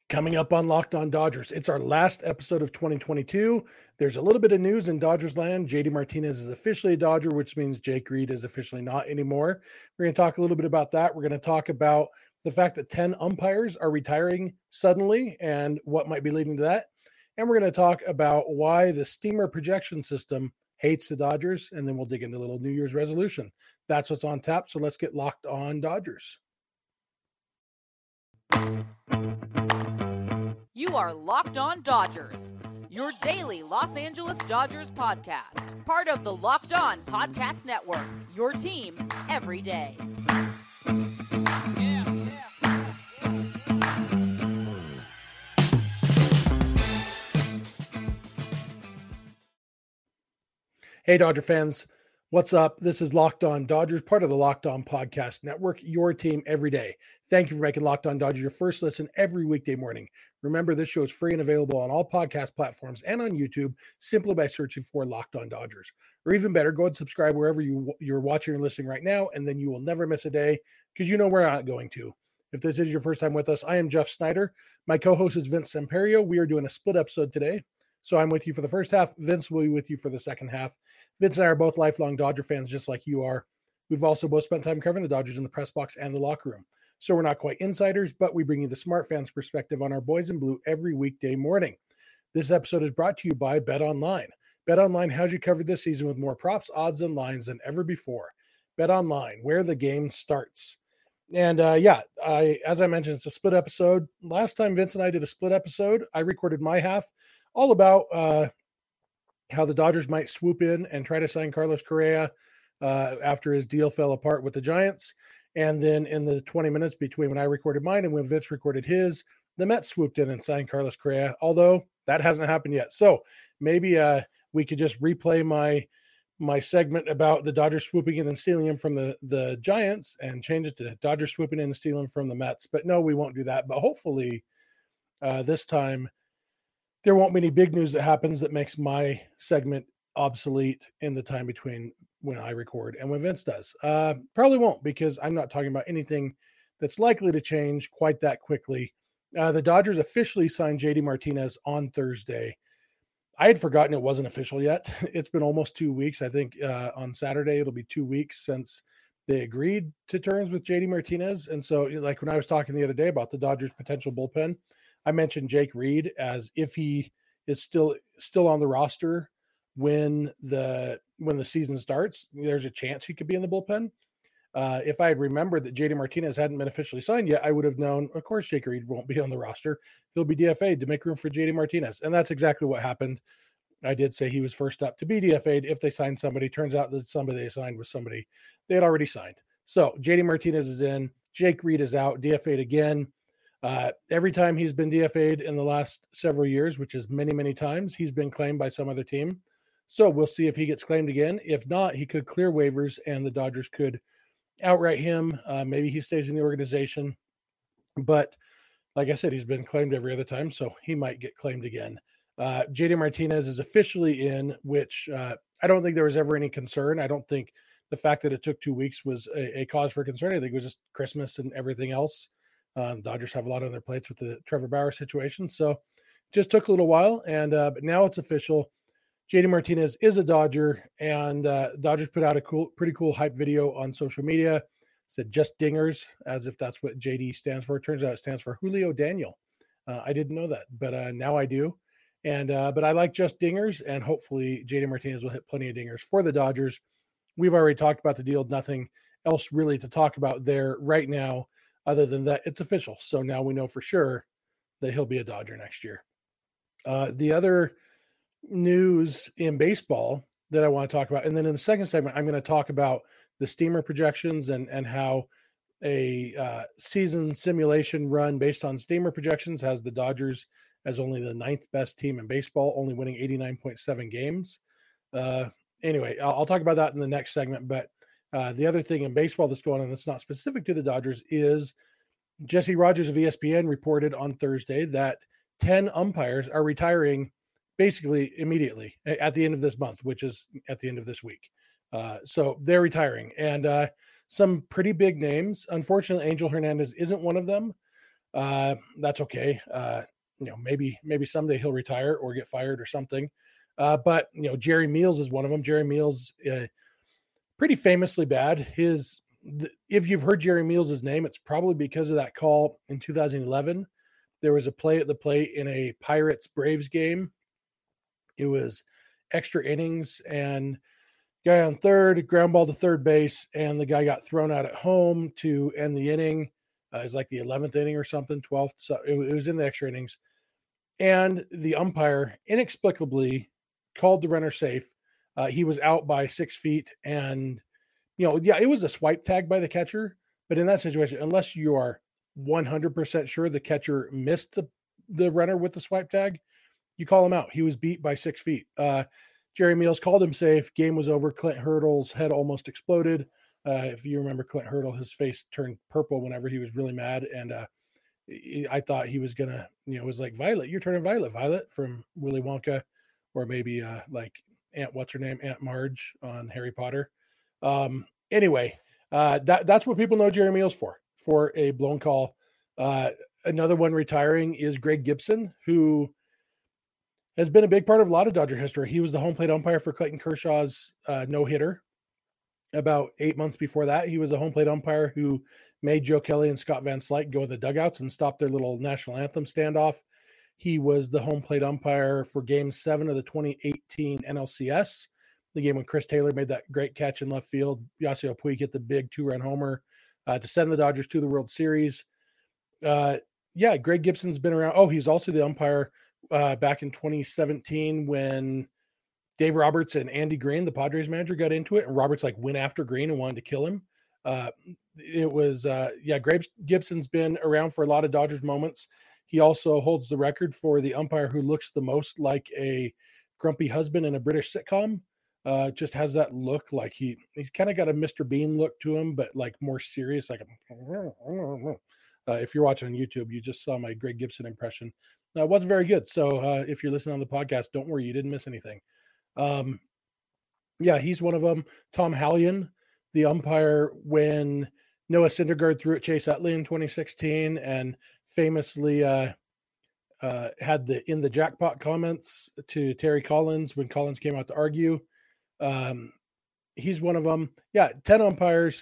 Coming up on Locked On Dodgers, it's our last episode of 2022. There's a little bit of news in Dodgers land. JD Martinez is officially a Dodger, which means Jake Reed is officially not anymore. We're going to talk a little bit about that. We're going to talk about the fact that 10 umpires are retiring suddenly and what might be leading to that. And we're going to talk about why the Steamer projection system hates the Dodgers, and then we'll dig into a little New Year's resolution. That's what's on tap, so let's get Locked On Dodgers. You are Locked On Dodgers, your daily Los Angeles Dodgers podcast. Part of the Locked On Podcast Network, your team every day. Hey, Dodger fans. What's up? This is Locked On Dodgers, part of the Locked On Podcast Network, your team every day. Thank you for making Locked On Dodgers your first listen every weekday morning. Remember, this show is free and available on all podcast platforms and on YouTube simply by searching for Locked On Dodgers. Or even better, go and subscribe wherever you're watching or listening right now, and then you will never miss a day because you know we're not going to. If this is your first time with us, I am Jeff Snyder. My co-host is Vince Samperio. We are doing a split episode today. So I'm with you for the first half. Vince will be with you for the second half. Vince and I are both lifelong Dodger fans, just like you are. We've also both spent time covering the Dodgers in the press box and the locker room. So we're not quite insiders, but we bring you the smart fans' perspective on our boys in blue every weekday morning. This episode is brought to you by BetOnline. BetOnline has you covered this season with more props, odds, and lines than ever before. BetOnline, where the game starts. And as I mentioned, it's a split episode. Last time Vince and I did a split episode, I recorded my half, all about how the Dodgers might swoop in and try to sign Carlos Correa after his deal fell apart with the Giants. And then in the 20 minutes between when I recorded mine and when Vince recorded his, the Mets swooped in and signed Carlos Correa, although that hasn't happened yet. So maybe we could just replay my segment about the Dodgers swooping in and stealing him from the Giants and change it to Dodgers swooping in and stealing him from the Mets. But no, we won't do that. But hopefully this time there won't be any big news that happens that makes my segment obsolete in the time between when I record and when Vince does. Probably won't, because I'm not talking about anything that's likely to change quite that quickly. The Dodgers officially signed JD Martinez on Thursday. I had forgotten it wasn't official yet. It's been almost 2 weeks. I think on Saturday it'll be 2 weeks since they agreed to terms with JD Martinez. And so, like when I was talking the other day about the Dodgers' potential bullpen, I mentioned Jake Reed as if he is still on the roster when the season starts, there's a chance he could be in the bullpen. If I had remembered that JD Martinez hadn't been officially signed yet, I would have known, of course, Jake Reed won't be on the roster. He'll be DFA'd to make room for JD Martinez. And that's exactly what happened. I did say he was first up to be DFA'd if they signed somebody. Turns out that somebody they signed was somebody they had already signed. So JD Martinez is in. Jake Reed is out, DFA'd again. Every time he's been DFA'd in the last several years, which is many, many times, he's been claimed by some other team. So we'll see if he gets claimed again. If not, he could clear waivers and the Dodgers could outright him. Maybe he stays in the organization. But like I said, he's been claimed every other time, so he might get claimed again. JD Martinez is officially in, which I don't think there was ever any concern. I don't think the fact that it took 2 weeks was a cause for concern. I think it was just Christmas and everything else. Dodgers have a lot on their plates with the Trevor Bauer situation. So it just took a little while, and but now it's official. JD Martinez is a Dodger, and Dodgers put out a pretty cool hype video on social media. Said just dingers, as if that's what JD stands for. It turns out it stands for Julio Daniel. I didn't know that, but now I do. And but I like just dingers, and hopefully JD Martinez will hit plenty of dingers for the Dodgers. We've already talked about the deal. Nothing else really to talk about there right now, other than that it's official. So now we know for sure that he'll be a Dodger next year. The other news in baseball that I want to talk about, and then in the second segment, I'm going to talk about the Steamer projections and how a season simulation run based on Steamer projections has the Dodgers as only the 9th best team in baseball, only winning 89.7 games. Anyway, I'll talk about that in the next segment. But the other thing in baseball that's going on that's not specific to the Dodgers is Jesse Rogers of ESPN reported on Thursday that 10 umpires are retiring basically immediately at the end of this month, which is at the end of this week. So they're retiring, and some pretty big names. Unfortunately, Angel Hernandez isn't one of them. That's okay. Maybe someday he'll retire or get fired or something. But Jerry Meals is one of them. Jerry Meals, pretty famously bad. If you've heard Jerry Meals' name, it's probably because of that call in 2011. There was a play at the plate in a Pirates Braves game. It was extra innings, and guy on third, ground ball to third base, and the guy got thrown out at home to end the inning. It was like the 11th inning or something, 12th. So it was in the extra innings. And the umpire inexplicably called the runner safe. He was out by 6 feet. And, it was a swipe tag by the catcher. But in that situation, unless you are 100% sure the catcher missed the runner with the swipe tag, you call him out. He was beat by 6 feet. Jerry Meals called him safe. Game was over. Clint Hurdle's head almost exploded. If you remember Clint Hurdle, his face turned purple whenever he was really mad. And I thought he was going to, it was like Violet, you're turning Violet from Willy Wonka, or maybe like Aunt Marge on Harry Potter. Anyway, that's what people know Jerry Meals for a blown call. Another one retiring is Greg Gibson, who has been a big part of a lot of Dodger history. He was the home plate umpire for Clayton Kershaw's no-hitter. About 8 months before that, he was a home plate umpire who made Joe Kelly and Scott Van Slyke go in the dugouts and stop their little national anthem standoff. He was the home plate umpire for Game 7 of the 2018 NLCS, the game when Chris Taylor made that great catch in left field. Yasiel Puig hit the big 2-run homer to send the Dodgers to the World Series. Greg Gibson's been around. Oh, he's also the umpire back in 2017 when Dave Roberts and Andy Green, the Padres manager, got into it, and Roberts went after Green and wanted to kill him. Greg Gibson's been around for a lot of Dodgers moments. He also holds the record for the umpire who looks the most like a grumpy husband in a British sitcom. Just has that look like he's kind of got a Mr. Bean look to him, but like more serious. If you're watching on YouTube, you just saw my Greg Gibson impression. It wasn't very good. So if you're listening on the podcast, don't worry, you didn't miss anything. He's one of them. Tom Hallion, the umpire when Noah Syndergaard threw at Chase Utley in 2016 and famously had in the jackpot comments to Terry Collins when Collins came out to argue. He's one of them. 10 umpires.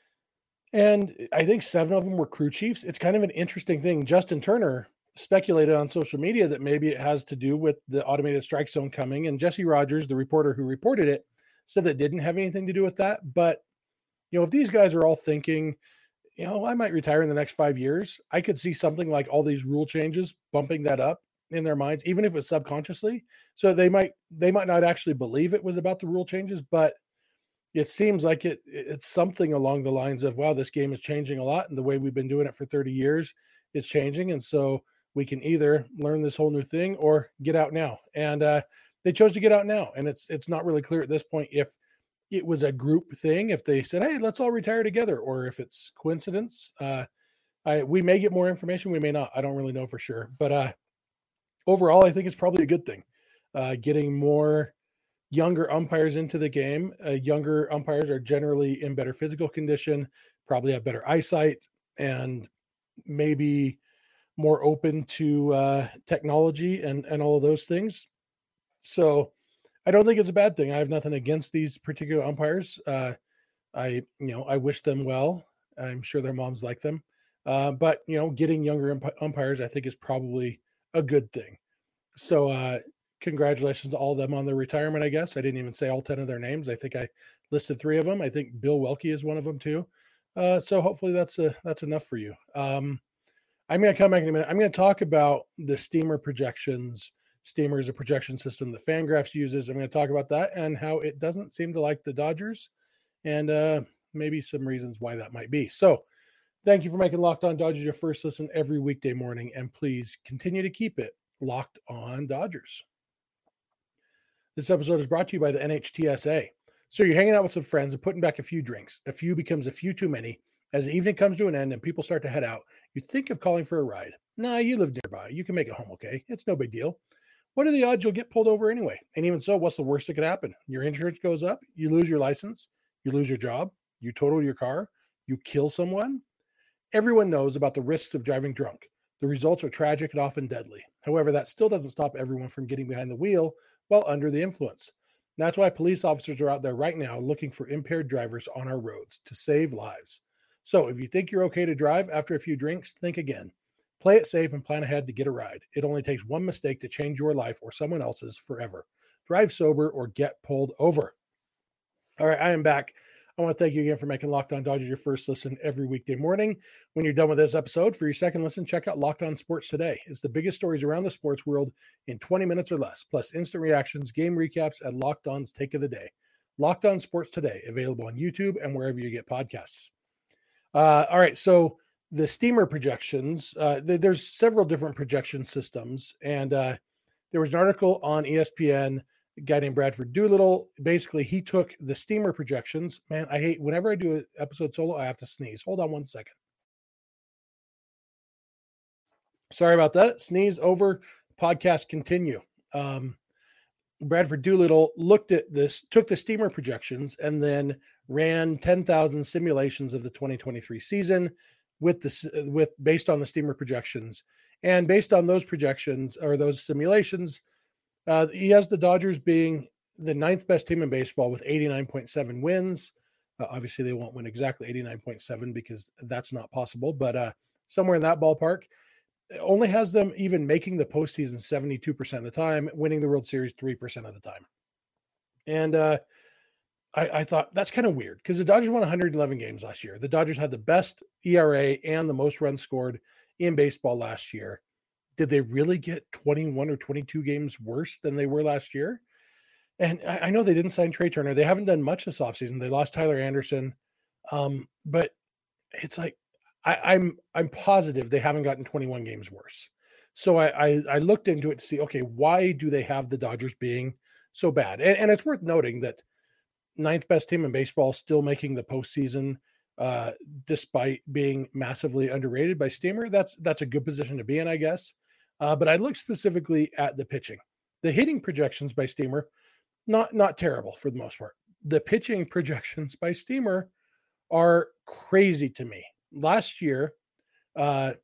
And I think 7 of them were crew chiefs. It's kind of an interesting thing. Justin Turner speculated on social media that maybe it has to do with the automated strike zone coming. And Jesse Rogers, the reporter who reported it, said that didn't have anything to do with that. But, if these guys are all thinking, I might retire in the next 5 years, I could see something like all these rule changes bumping that up in their minds, even if it's subconsciously. So they might not actually believe it was about the rule changes, but it seems like it's something along the lines of, wow, this game is changing a lot. And the way we've been doing it for 30 years is changing. And so we can either learn this whole new thing or get out now. And they chose to get out now. And it's not really clear at this point if it was a group thing, if they said, hey, let's all retire together, or if it's coincidence. We may get more information. We may not. I don't really know for sure. But overall, I think it's probably a good thing. Getting more younger umpires into the game. Younger umpires are generally in better physical condition, probably have better eyesight, and maybe more open to technology and all of those things. So I don't think it's a bad thing. I have nothing against these particular umpires. I wish them well. I'm sure their moms like them. But getting younger umpires, I think, is probably a good thing. So congratulations to all of them on their retirement, I guess. I didn't even say all 10 of their names. I think I listed 3 of them. I think Bill Welke is one of them too. So hopefully that's enough for you. I'm going to come back in a minute. I'm going to talk about the Steamer projections. Steamer is a projection system that Fangraphs uses. I'm going to talk about that and how it doesn't seem to like the Dodgers, and maybe some reasons why that might be. So thank you for making Locked On Dodgers your first listen every weekday morning, and please continue to keep it Locked On Dodgers. This episode is brought to you by the NHTSA. So you're hanging out with some friends and putting back a few drinks. A few becomes a few too many. As the evening comes to an end and people start to head out, you think of calling for a ride. Nah, you live nearby. You can make it home, okay? It's no big deal. What are the odds you'll get pulled over anyway? And even so, what's the worst that could happen? Your insurance goes up, you lose your license, you lose your job, you total your car, you kill someone. Everyone knows about the risks of driving drunk. The results are tragic and often deadly. However, that still doesn't stop everyone from getting behind the wheel while under the influence. And that's why police officers are out there right now looking for impaired drivers on our roads to save lives. So if you think you're okay to drive after a few drinks, think again. Play it safe and plan ahead to get a ride. It only takes one mistake to change your life or someone else's forever. Drive sober or get pulled over. All right, I am back. I want to thank you again for making Locked On Dodgers your first listen every weekday morning. When you're done with this episode, for your second listen, check out Locked On Sports Today. It's the biggest stories around the sports world in 20 minutes or less, plus instant reactions, game recaps, and Locked On's Take of the Day. Locked On Sports Today, available on YouTube and wherever you get podcasts. All right, so the steamer projections, there's several different projection systems, and there was an article on ESPN, a guy named Bradford Doolittle. Basically, he took the steamer projections. Man, I hate whenever I do an episode solo, I have to sneeze. Hold on one second. Sorry about that. Sneeze over. Podcast continue. Bradford Doolittle looked at this, took the steamer projections, and then ran 10,000 simulations of the 2023 season based on the steamer projections. And based on those projections or those simulations, he has the Dodgers being the ninth best team in baseball with 89.7 wins. Obviously, they won't win exactly 89.7 because that's not possible, but somewhere in that ballpark. It only has them even making the postseason 72% of the time, winning the World Series 3% of the time. And I thought that's kind of weird because the Dodgers won 111 games last year. The Dodgers had the best ERA and the most runs scored in baseball last year. Did they really get 21 or 22 games worse than they were last year? And I know they didn't sign Trey Turner. They haven't done much this offseason. They lost Tyler Anderson. But it's like, I'm positive they haven't gotten 21 games worse. So I looked into it to see, okay, why do they have the Dodgers being so bad? And it's worth noting that ninth best team in baseball still making the postseason, despite being massively underrated by Steamer. That's a good position to be in, I guess. But I looked specifically at the pitching. The hitting projections by Steamer, not terrible for the most part. The pitching projections by Steamer are crazy to me. Last year, Ryan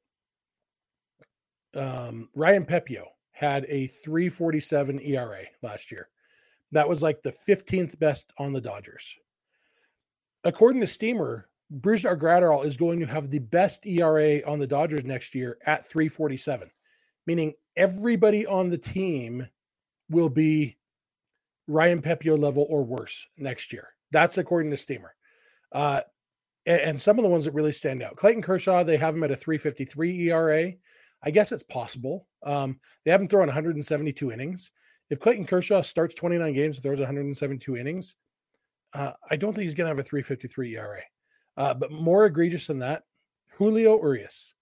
Pepiot had a 3.47 ERA last year. That was like the 15th best on the Dodgers. According to Steamer, Brusdar Graterol is going to have the best ERA on the Dodgers next year at 3.47, meaning everybody on the team will be Ryan Pepiot level or worse next year. That's according to Steamer. And some of the ones that really stand out. Clayton Kershaw, they have him at a 3.53 ERA. I guess it's possible. They have him throwing 172 innings. If Clayton Kershaw starts 29 games and throws 172 innings, I don't think he's going to have a 3.53 ERA. But more egregious than that, Julio Urias,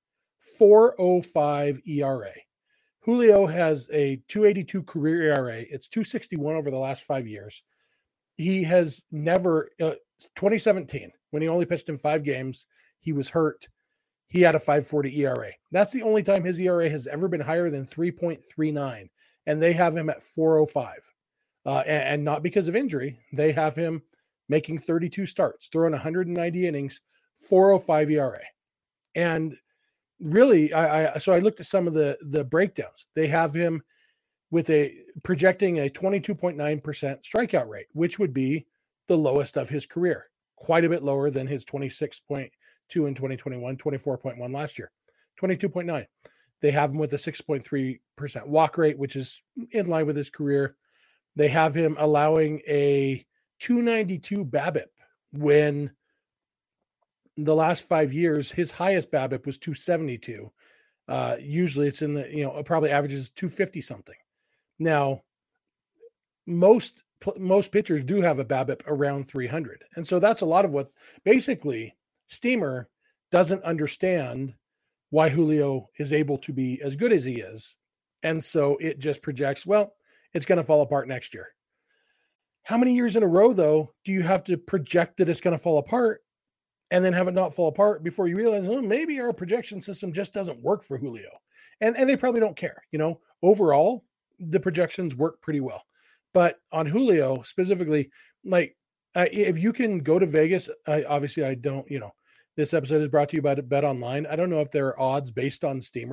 4.05 ERA. Julio has a 2.82 career ERA. It's 2.61 over the last 5 years. He has never, 2017, when he only pitched in 5 games, he was hurt. He had a 5.40 ERA. That's the only time his ERA has ever been higher than 3.39. And they have him at 4.05. And not because of injury. They have him making 32 starts, throwing 190 innings, 4.05 ERA. And really, so I looked at some of the breakdowns. They have him with projecting a 22.9% strikeout rate, which would be the lowest of his career, quite a bit lower than his 26.2 in 2021, 24.1 last year, 22.9. They have him with a 6.3% walk rate, which is in line with his career. They have him allowing a 292 BABIP when the last 5 years, his highest BABIP was 272. Usually it's in the, probably averages 250 something. Now, most pitchers do have a BABIP around 300. And so that's a lot of what basically Steamer doesn't understand why Julio is able to be as good as he is. And so it just projects, well, it's going to fall apart next year. How many years in a row, though, do you have to project that it's going to fall apart and then have it not fall apart before you realize, maybe our projection system just doesn't work for Julio? And they probably don't care. Overall, the projections work pretty well. But on Julio specifically, like if you can go to Vegas, obviously I don't, this episode is brought to you by Bet Online. I don't know if there are odds based on Steamer,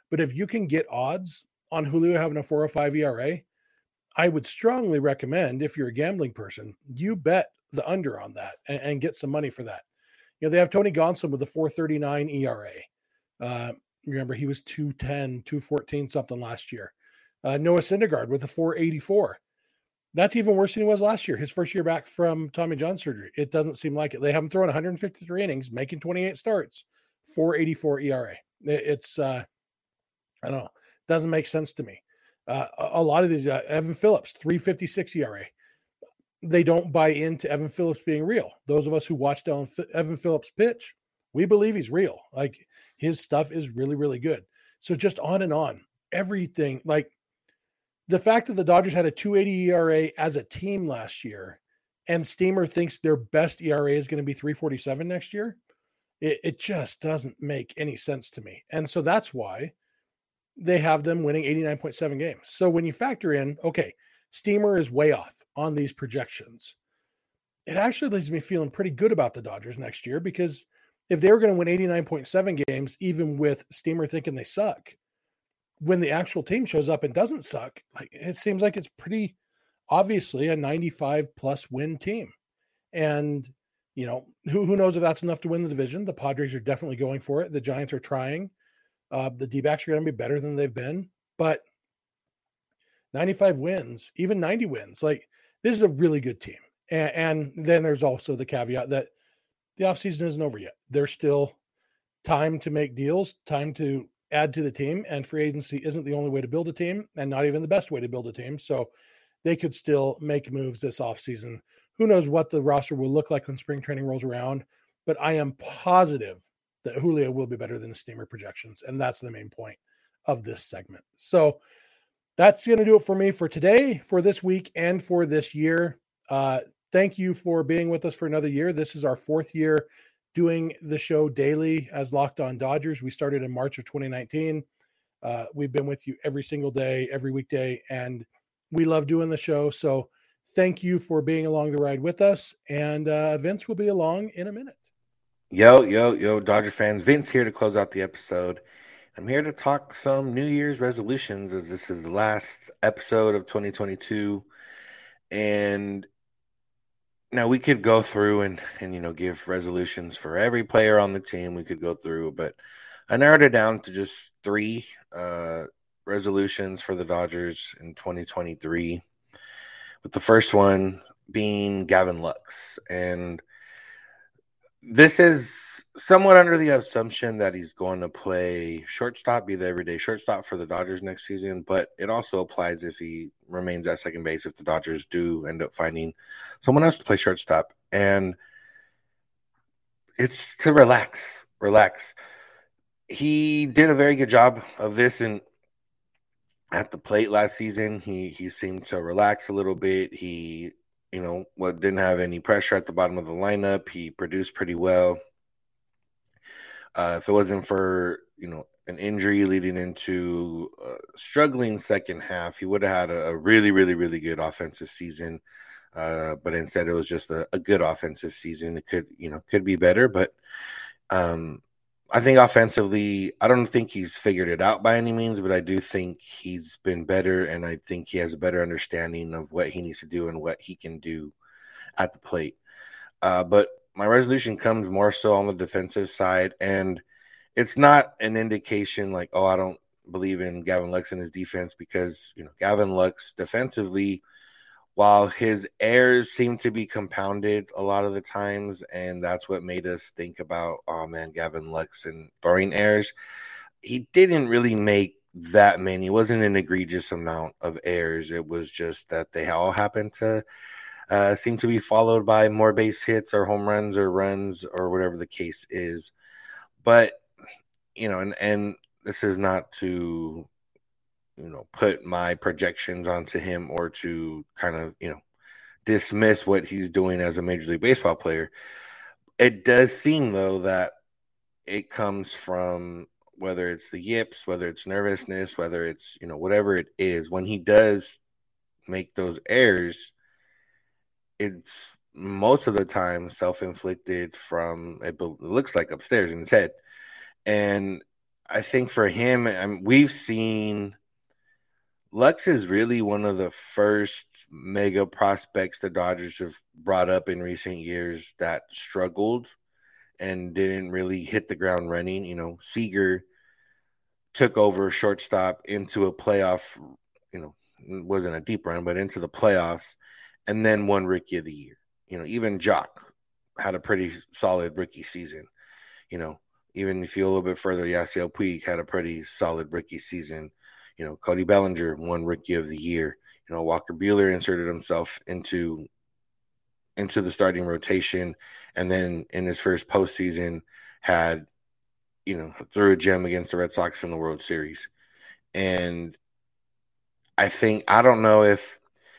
But if you can get odds on Julio having a 4.05 ERA, I would strongly recommend, if you're a gambling person, you bet the under on that and get some money for that. They have Tony Gonsolin with a 4.39 ERA. Remember, he was 2.10, 2.14 something last year. Noah Syndergaard with a 4.84. That's even worse than he was last year, his first year back from Tommy John surgery. It doesn't seem like it. They have him throwing 153 innings, making 28 starts, 4.84 ERA. It's, I don't know, doesn't make sense to me. A lot of these, Evan Phillips, 3.56 ERA. They don't buy into Evan Phillips being real. Those of us who watched Evan Phillips pitch, we believe he's real. Like, his stuff is really, really good. So just on and on, everything. Like, the fact that the Dodgers had a 2.80 ERA as a team last year, and Steamer thinks their best ERA is going to be 3.47 next year, it just doesn't make any sense to me. And so that's why they have them winning 89.7 games. So when you factor in, okay, Steamer is way off on these projections, it actually leaves me feeling pretty good about the Dodgers next year, because if they were going to win 89.7 games, even with Steamer thinking they suck, when the actual team shows up and doesn't suck, like, it seems like it's pretty obviously a 95 plus win team. And, who knows if that's enough to win the division. The Padres are definitely going for it. The Giants are trying. The D-backs are going to be better than they've been, but 95 wins, even 90 wins, like, this is a really good team. And then there's also the caveat that the offseason isn't over yet. There's still time to make deals, time to add to the team, and free agency isn't the only way to build a team, and not even the best way to build a team. So they could still make moves this offseason. Who knows what the roster will look like when spring training rolls around, but I am positive that Julio will be better than the Steamer projections, and that's the main point of this segment. So that's going to do it for me for today, for this week, and for this year. Thank you for being with us for another year. This is our 4th year doing the show daily as Locked On Dodgers. We started in March of 2019. We've been with you every single day, every weekday, and we love doing the show. So thank you for being along the ride with us. And Vince will be along in a minute. Yo, Dodger fans. Vince here to close out the episode. I'm here to talk some New Year's resolutions, as this is the last episode of 2022. And now we could go through and give resolutions for every player on the team. We could go through, but I narrowed it down to just 3 resolutions for the Dodgers in 2023, with the first one being Gavin Lux. And this is somewhat under the assumption that he's going to play shortstop, be the everyday shortstop for the Dodgers next season, but it also applies if he remains at second base, if the Dodgers do end up finding someone else to play shortstop. And it's to relax. He did a very good job of this at the plate last season. He seemed to relax a little bit. He didn't have any pressure at the bottom of the lineup. He produced pretty well. If it wasn't for, an injury leading into a struggling second half, he would have had a really, really, really good offensive season. But instead it was just a good offensive season. It could be better, but I think offensively, I don't think he's figured it out by any means, but I do think he's been better, and I think he has a better understanding of what he needs to do and what he can do at the plate. But my resolution comes more so on the defensive side, and it's not an indication like, oh, I don't believe in Gavin Lux and his defense, because, Gavin Lux defensively, while his errors seem to be compounded a lot of the times, and that's what made us think about, oh man, Gavin Lux and throwing errors, he didn't really make that many. It wasn't an egregious amount of errors. It was just that they all happened to seem to be followed by more base hits or home runs or runs or whatever the case is. But, and this is not to put my projections onto him or to kind of, dismiss what he's doing as a Major League Baseball player. It does seem, though, that it comes from, whether it's the yips, whether it's nervousness, whether it's, whatever it is, when he does make those errors, it's most of the time self-inflicted from, it looks like, upstairs in his head. And I think for him, we've seen Lux is really one of the first mega prospects the Dodgers have brought up in recent years that struggled and didn't really hit the ground running. Seager took over shortstop into a playoff, wasn't a deep run, but into the playoffs, and then won Rookie of the Year. Even Jock had a pretty solid rookie season. Even if you go a little bit further, Yasiel Puig had a pretty solid rookie season. Cody Bellinger won Rookie of the Year. Walker Buehler inserted himself into the starting rotation, and then in his first postseason had, threw a gem against the Red Sox in the World Series. And I don't know if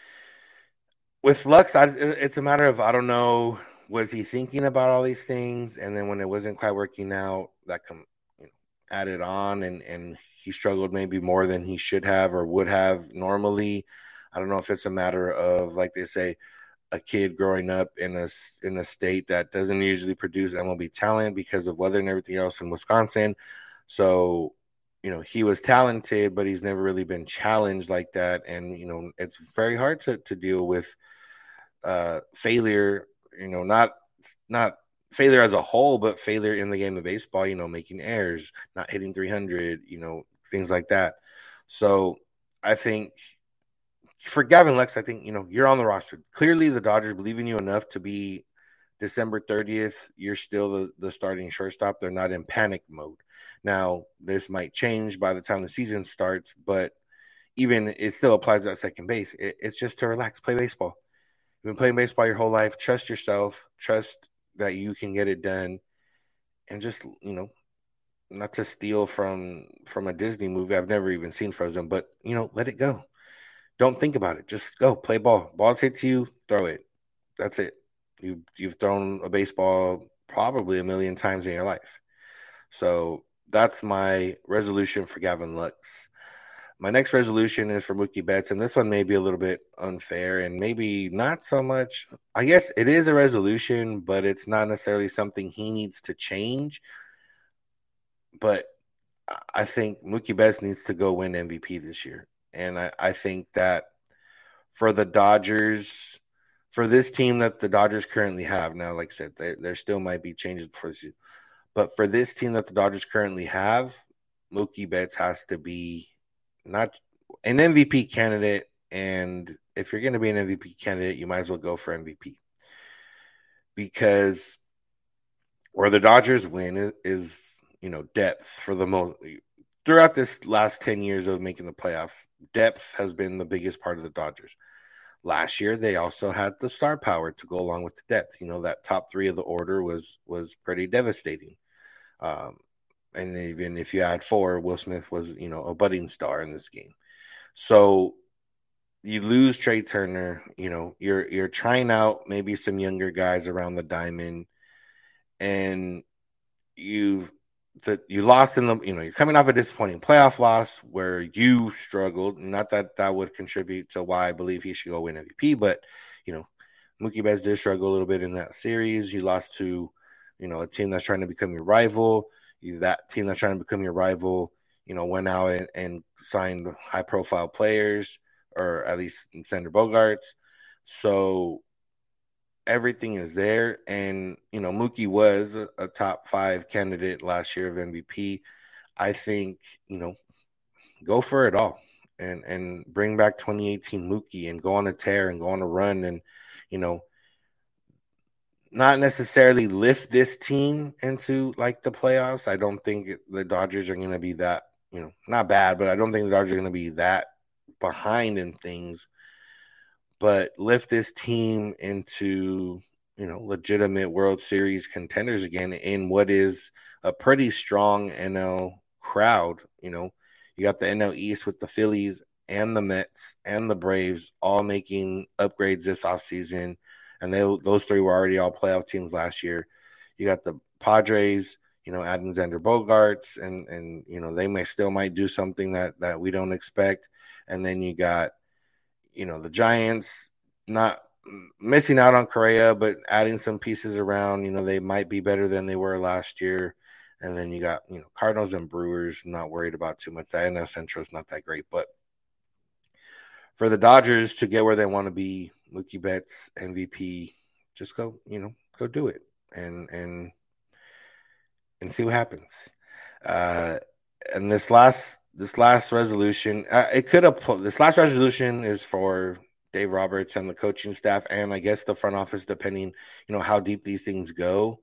with Lux, it's a matter of, I don't know, was he thinking about all these things, and then when it wasn't quite working out, that added on, and he struggled maybe more than he should have or would have normally. I don't know if it's a matter of, like they say, a kid growing up in a state that doesn't usually produce MLB talent because of weather and everything else in Wisconsin. So, he was talented, but he's never really been challenged like that. And, it's very hard to deal with failure, not failure as a whole, but failure in the game of baseball, making errors, not hitting 300, things like that. So I think for Gavin Lux, I think, you're on the roster. Clearly the Dodgers believe in you enough to be December 30th. You're still the starting shortstop. They're not in panic mode. Now, this might change by the time the season starts, but even it still applies to that second base. It's just to relax, play baseball. You've been playing baseball your whole life. Trust yourself. Trust that you can get it done. And just, not to steal from a Disney movie. I've never even seen Frozen, but, let it go. Don't think about it. Just go play ball. Balls hits you, throw it. That's it. You've thrown a baseball probably a million times in your life. So that's my resolution for Gavin Lux. My next resolution is for Mookie Betts, and this one may be a little bit unfair and maybe not so much. I guess it is a resolution, but it's not necessarily something he needs to change. But I think Mookie Betts needs to go win MVP this year. And I think that for the Dodgers, for this team that the Dodgers currently have now, like I said, there still might be changes before the season. But for this team that the Dodgers currently have, Mookie Betts has to be not an MVP candidate. And if you're going to be an MVP candidate, you might as well go for MVP. Because where the Dodgers win is depth for the most. Throughout this last 10 years of making the playoffs, depth has been the biggest part of the Dodgers. Last year, they also had the star power to go along with the depth. That top three of the order was pretty devastating. And even if you add four, Will Smith was, a budding star in this game. So you lose Trey Turner, you're trying out maybe some younger guys around the diamond, and you lost in the, you're coming off a disappointing playoff loss where you struggled. Not that would contribute to why I believe he should go win MVP, but, Mookie Betts did struggle a little bit in that series. You lost to, a team that's trying to become your rival. That team that's trying to become your rival, went out and signed high profile players, or at least Xander Bogaerts. So everything is there. And, Mookie was a top 5 candidate last year of MVP. I think, go for it all and bring back 2018 Mookie and go on a tear and go on a run and, not necessarily lift this team into like the playoffs. I don't think the Dodgers are going to be that, not bad, but I don't think the Dodgers are going to be that behind in things. But lift this team into, legitimate World Series contenders again in what is a pretty strong NL crowd. You got the NL East with the Phillies and the Mets and the Braves all making upgrades this offseason. And those three were already all playoff teams last year. You got the Padres, adding Xander Bogaerts, and they might do something that we don't expect. And then you got, the Giants not missing out on Correa, but adding some pieces around. They might be better than they were last year. And then you got, Cardinals and Brewers, not worried about too much. The NL Central is not that great. But for the Dodgers to get where they want to be, Mookie Betts, MVP, just go do it and see what happens. And this last resolution, this last resolution is for Dave Roberts and the coaching staff, and I guess the front office, depending, how deep these things go.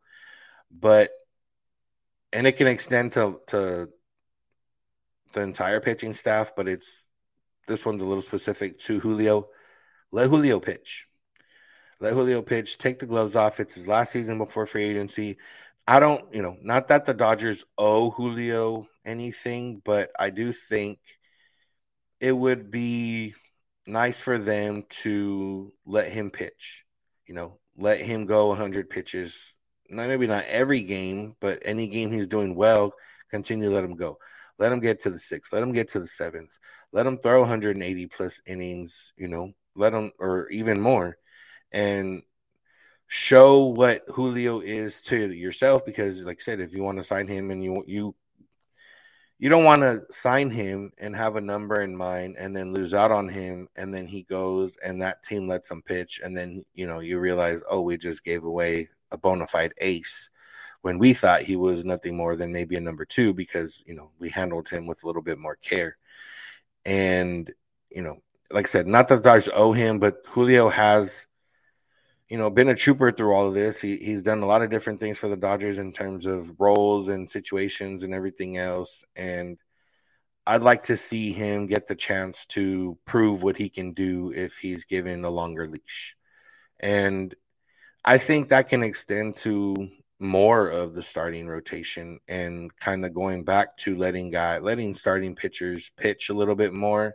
And it can extend to the entire pitching staff, but this one's a little specific to Julio. Let Julio pitch. Let Julio pitch. Take the gloves off. It's his last season before free agency. I don't, not that the Dodgers owe Julio anything, but I do think it would be nice for them to let him pitch. Let him go 100 pitches. Maybe not every game, but any game he's doing well, continue to let him go. Let him get to the 6th. Let him get to the 7th. Let him throw 180 plus innings, let him, or even more, and show what Julio is to yourself. Because like I said, if you want to sign him and you don't want to sign him and have a number in mind and then lose out on him, and then he goes and that team lets him pitch, and then you realize, oh, we just gave away a bona fide ace when we thought he was nothing more than maybe a number 2, because we handled him with a little bit more care. And like I said, not that the Dodgers owe him, but Julio has been a trooper through all of this. He's done a lot of different things for the Dodgers in terms of roles and situations and everything else. And I'd like to see him get the chance to prove what he can do if he's given a longer leash. And I think that can extend to more of the starting rotation and kind of going back to letting starting pitchers pitch a little bit more.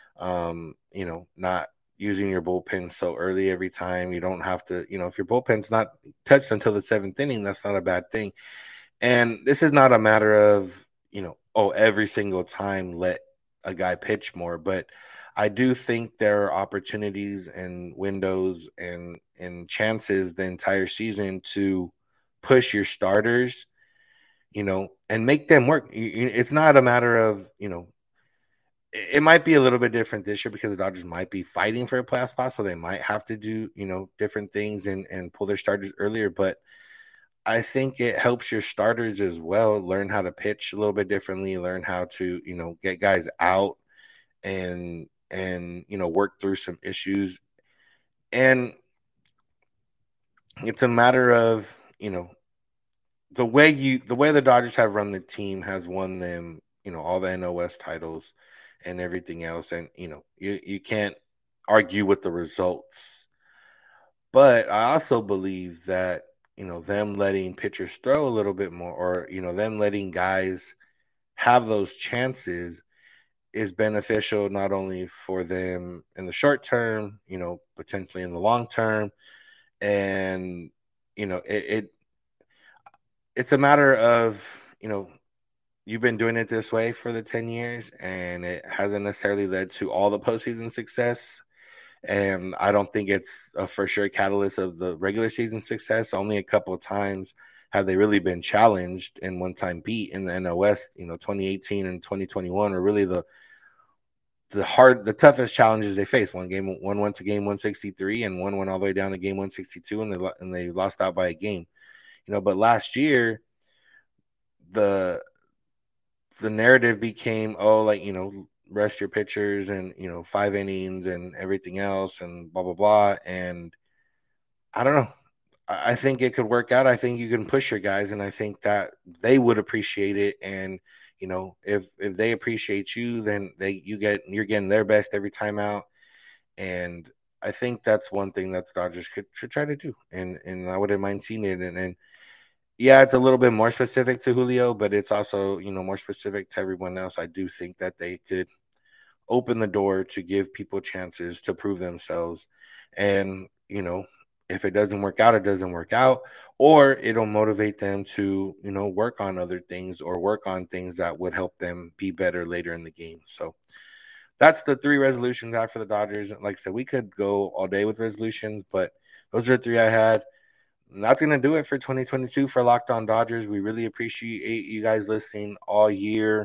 Not using your bullpen so early every time. You don't have to, if your bullpen's not touched until the 7th inning, that's not a bad thing. And this is not a matter of, every single time let a guy pitch more, but I do think there are opportunities and windows and chances the entire season to push your starters, and make them work. It's not a matter of, it might be a little bit different this year because the Dodgers might be fighting for a playoff spot, so they might have to do, different things and pull their starters earlier. But I think it helps your starters as well learn how to pitch a little bit differently, learn how to, get guys out and work through some issues. And it's a matter of, the way the Dodgers have run the team has won them, all the NL West titles and everything else. And, you can't argue with the results. But I also believe that, them letting pitchers throw a little bit more, or, them letting guys have those chances is beneficial not only for them in the short term, potentially in the long term. And, it's a matter of, you've been doing it this way for the 10 years, and it hasn't necessarily led to all the postseason success. And I don't think it's a for sure catalyst of the regular season success. Only a couple of times have they really been challenged and one time beat in the NL West. 2018 and 2021 are really the toughest challenges they faced. One went to game 163, and one went all the way down to game 162, and they lost out by a game. But last year, the narrative became, rest your pitchers and, 5 innings and everything else and blah, blah, blah. And I don't know. I think it could work out. I think you can push your guys, and I think that they would appreciate it. And, if they appreciate you, then you're getting their best every time out. And I think that's one thing that the Dodgers should try to do. And I wouldn't mind seeing it. And yeah, it's a little bit more specific to Julio, but it's also, more specific to everyone else. I do think that they could open the door to give people chances to prove themselves. And, if it doesn't work out, it doesn't work out, or it'll motivate them to, work on other things or work on things that would help them be better later in the game. So that's the 3 resolutions I had for the Dodgers. Like I said, we could go all day with resolutions, but those are 3 I had. that's going to do it for 2022 for Locked On Dodgers. We really appreciate you guys listening all year.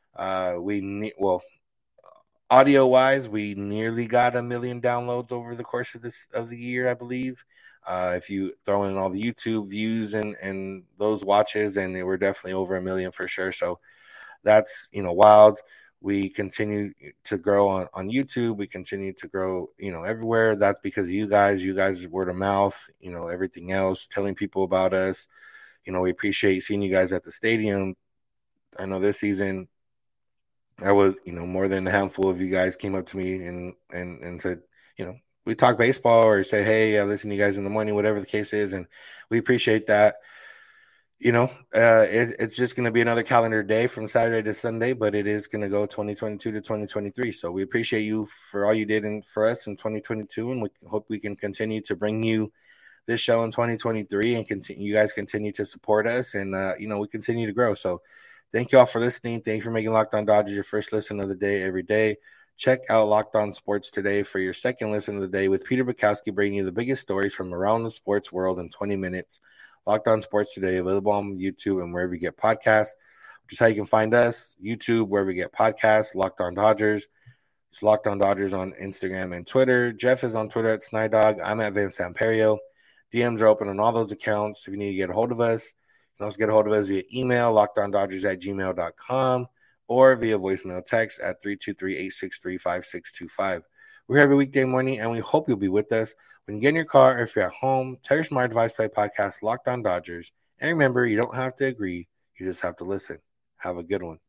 Audio wise, we nearly got 1 million downloads over the course of the year, I believe. If you throw in all the YouTube views and those watches, and we're definitely over 1 million for sure. So that's wild. We continue to grow on YouTube. We continue to grow, everywhere. That's because of you guys' word of mouth, everything else, telling people about us. We appreciate seeing you guys at the stadium. I know this season I was, more than a handful of you guys came up to me and said, we talk baseball or say, hey, I listen to you guys in the morning, whatever the case is. And we appreciate that. It's just going to be another calendar day from Saturday to Sunday, but it is going to go 2022 to 2023. So we appreciate you for all you did for us in 2022, and we hope we can continue to bring you this show in 2023 and you guys continue to support us, and we continue to grow. So thank you all for listening. Thank you for making Locked On Dodgers your first listen of the day every day. Check out Locked On Sports today for your second listen of the day with Peter Bukowski, bringing you the biggest stories from around the sports world in 20 minutes. Locked On Sports today, available on YouTube and wherever you get podcasts, which is how you can find us. YouTube, wherever you get podcasts, Locked On Dodgers. It's Locked On Dodgers on Instagram and Twitter. Jeff is on Twitter at Snydog. I'm at Vince Samperio. DMs are open on all those accounts. If you need to get a hold of us, you can also get a hold of us via email, lockedondodgers@gmail.com, or via voicemail text at 323-863-5625. We're here every weekday morning, and we hope you'll be with us when you get in your car or if you're at home. Tell your smart device play podcast Locked On Dodgers. And remember, you don't have to agree. You just have to listen. Have a good one.